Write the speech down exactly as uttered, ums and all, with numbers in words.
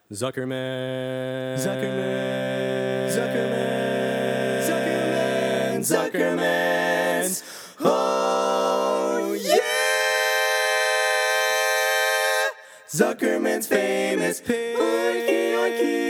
Zuckerman. Zuckerman. Zuckerman. Zuckerman. Zuckerman's. Oh, yeah! Zuckerman's famous pig. Oinky, oinky.